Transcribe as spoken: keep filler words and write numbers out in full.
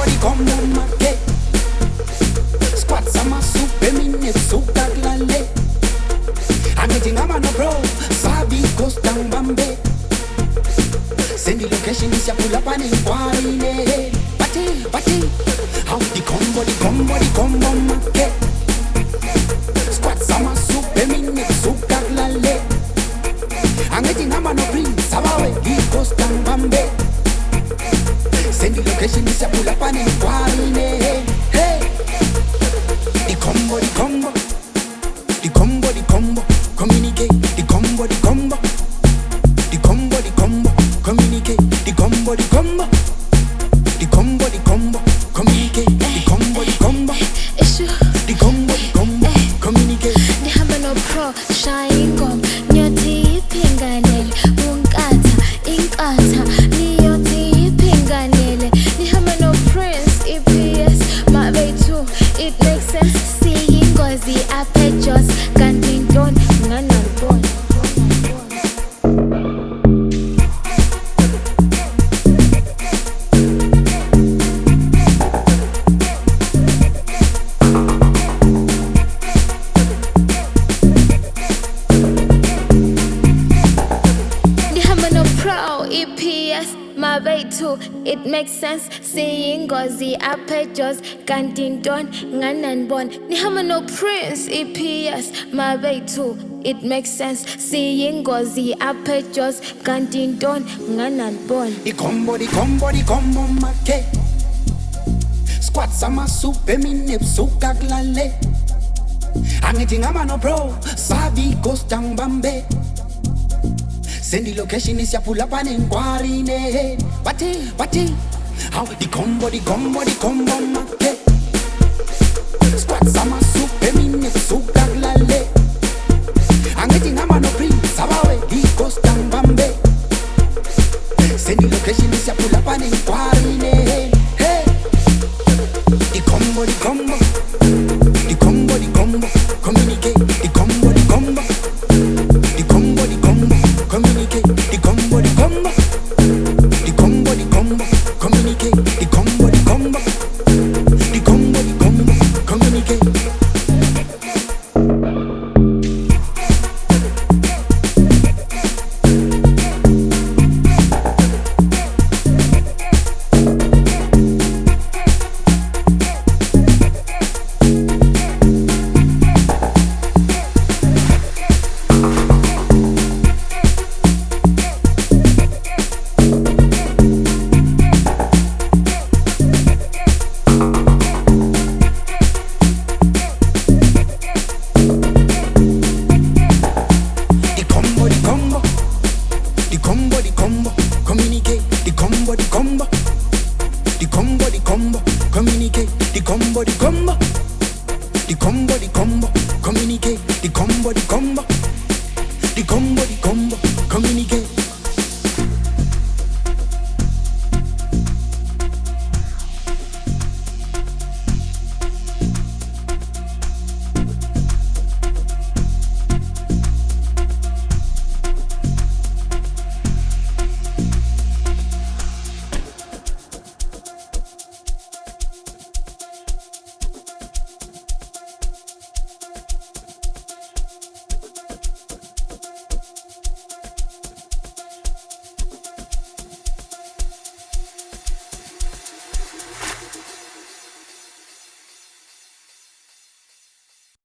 di combo marche. Squat sama super mini suka glale. Anything I'm no bro, sabi goes down Bambe. Send the location is ya pull up and inquire. Party, party. How the combo, the combo, the combo market. Squat sama super mini suka glale. Anything I'm no bring, sabawe he goes down Bambe. Send the location is ya pull up and inquire. Hey, the combo, the combo, the combo, the combo. Communicate, the combo, the combo, the combo, the combo. Communicate, the combo, the combo, the combo, the combo. Communicate, the combo, the combo, Issue, the combo, the combo. Communicate. ni hamba no pro, shayingom, nyothi ipinganele, unkatha, inkatha, niyothi ipinganele, ni hamba no prince, E P S, mabethu, it makes sense, siyingozi aphe Jos, kanti ntoni nganalibona. Pro E P S mabethu, it makes sense, siyingozi aphe Jos, kanti ntoni ngananibona. Nihamba no prince E P S mabethu, it makes sense, siyingozi aphe Jos, kanti ntoni ngananibona. The combo, the combo, the combo market. Squat sama super mini suka glale. Anything I'm no bro, sabi goes down Bambe. Send the location is ya pull up and inquire. Party, party. How the combo, the combo, the combo market. Squat sama super mini suka glale. Anything I'm no bring, sabawe he goes down Bambe. Send the location is ya pull up and inquire. Hey, the combo, the combo, the combo, the combo. Communicate, the combo, the combo, the combo, the combo. Communicate, the combo, the combo, the combo, the combo. Communicate, the combo, the combo, the combo, the combo. Communicate. The combo, the combo, communicate. The combo, the combo, the combo, the combo, communicate. The combo, the combo, the combo, the combo, communicate. The combo, the combo, the combo, the combo, communicate.